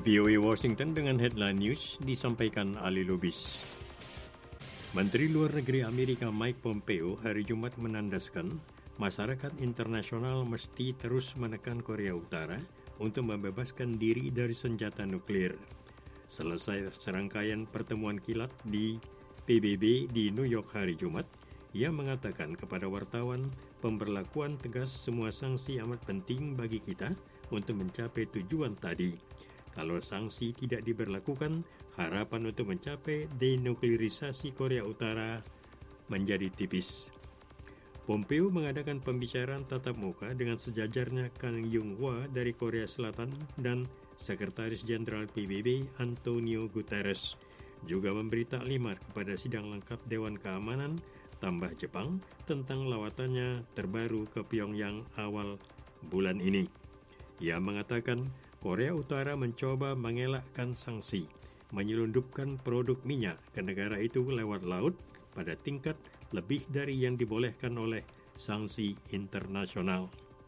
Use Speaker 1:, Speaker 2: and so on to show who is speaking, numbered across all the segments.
Speaker 1: VOA Washington dengan headline news disampaikan Ali Lubis. Menteri Luar Negeri Amerika Mike Pompeo hari Jumat menandaskan masyarakat internasional mesti terus menekan Korea Utara untuk membebaskan diri dari senjata nuklir. Selesai serangkaian pertemuan kilat di PBB di New York hari Jumat, ia mengatakan kepada wartawan pemberlakuan tegas semua sanksi amat penting bagi kita untuk mencapai tujuan tadi. Kalau sanksi tidak diberlakukan, harapan untuk mencapai denuklirisasi Korea Utara menjadi tipis. Pompeo mengadakan pembicaraan tatap muka dengan sejajarnya Kang Yung-hwa dari Korea Selatan dan Sekretaris Jenderal PBB Antonio Guterres. Juga memberi taklimat kepada sidang lengkap Dewan Keamanan tambah Jepang tentang lawatannya terbaru ke Pyongyang awal bulan ini. Ia mengatakan Korea Utara mencoba mengelakkan sanksi, menyelundupkan produk minyak ke negara itu lewat laut pada tingkat lebih dari yang dibolehkan oleh sanksi internasional.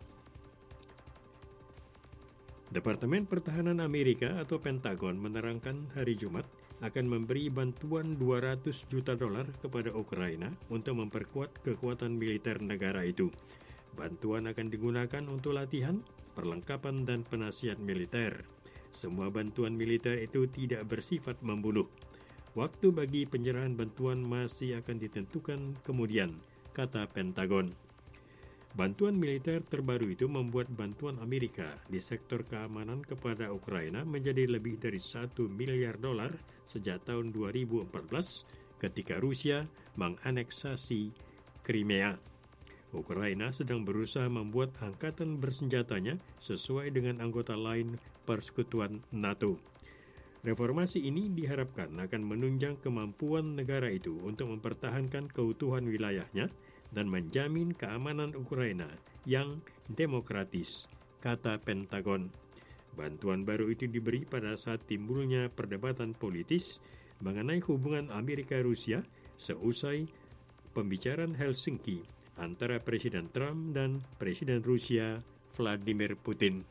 Speaker 1: Departemen Pertahanan Amerika atau Pentagon menerangkan hari Jumat akan memberi bantuan $200 juta kepada Ukraina untuk memperkuat kekuatan militer negara itu. Bantuan akan digunakan untuk latihan, perlengkapan, dan penasihat militer. Semua bantuan militer itu tidak bersifat membunuh. Waktu bagi penyerahan bantuan masih akan ditentukan kemudian, kata Pentagon. Bantuan militer terbaru itu membuat bantuan Amerika di sektor keamanan kepada Ukraina menjadi lebih dari $1 miliar sejak tahun 2014 ketika Rusia menganeksasi Crimea. Ukraina sedang berusaha membuat angkatan bersenjatanya sesuai dengan anggota lain persekutuan NATO. Reformasi ini diharapkan akan menunjang kemampuan negara itu untuk mempertahankan keutuhan wilayahnya dan menjamin keamanan Ukraina yang demokratis, kata Pentagon. Bantuan baru itu diberi pada saat timbulnya perdebatan politis mengenai hubungan Amerika-Rusia seusai pembicaraan Helsinki antara Presiden Trump dan Presiden Rusia Vladimir Putin.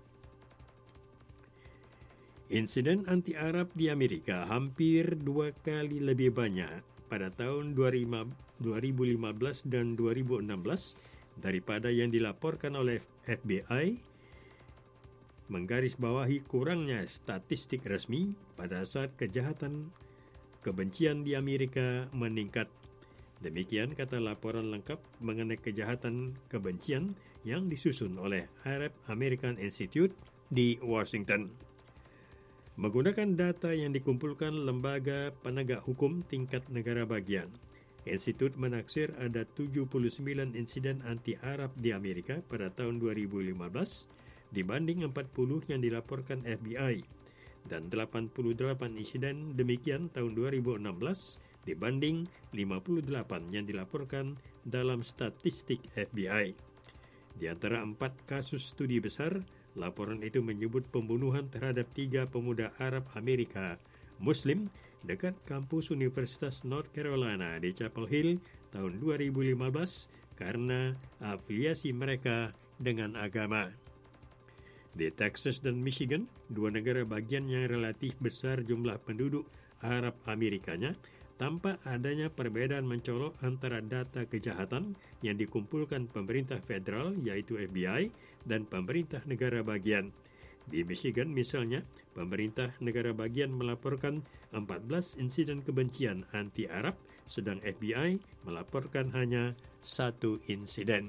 Speaker 1: Insiden anti-Arab di Amerika hampir 2 kali lebih banyak pada tahun 2015 dan 2016 daripada yang dilaporkan oleh FBI, menggarisbawahi kurangnya statistik resmi pada saat kejahatan kebencian di Amerika meningkat. Demikian kata laporan lengkap mengenai kejahatan kebencian yang disusun oleh Arab American Institute di Washington. Menggunakan data yang dikumpulkan Lembaga Penegak Hukum Tingkat Negara Bagian, Institut menaksir ada 79 insiden anti-Arab di Amerika pada tahun 2015 dibanding 40 yang dilaporkan FBI dan 88 insiden demikian tahun 2016 dibanding 58 yang dilaporkan dalam statistik FBI. Di antara 4 kasus studi besar, laporan itu menyebut pembunuhan terhadap 3 pemuda Arab Amerika Muslim dekat kampus Universitas North Carolina di Chapel Hill tahun 2015 karena afiliasi mereka dengan agama. Di Texas dan Michigan, 2 negara bagian yang relatif besar jumlah penduduk Arab Amerikanya, tampak adanya perbedaan mencolok antara data kejahatan yang dikumpulkan pemerintah federal yaitu FBI dan pemerintah negara bagian. Di Michigan misalnya, pemerintah negara bagian melaporkan 14 insiden kebencian anti-Arab, sedang FBI melaporkan hanya 1 insiden.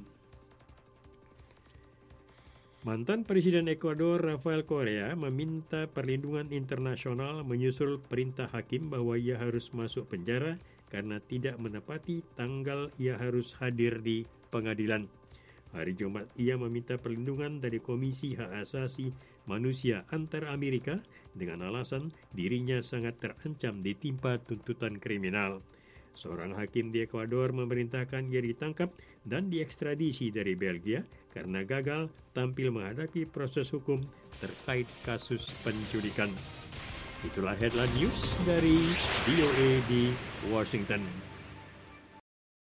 Speaker 1: Mantan Presiden Ekuador Rafael Correa meminta perlindungan internasional menyusul perintah hakim bahwa ia harus masuk penjara karena tidak menepati tanggal ia harus hadir di pengadilan. Hari Jumat ia meminta perlindungan dari Komisi Hak Asasi Manusia Antar Amerika dengan alasan dirinya sangat terancam ditimpa tuntutan kriminal. Seorang hakim di Ekuador memerintahkan ia ditangkap dan diekstradisi dari Belgia karena gagal tampil menghadapi proses hukum terkait kasus penculikan. Itulah headline news dari VOA di Washington.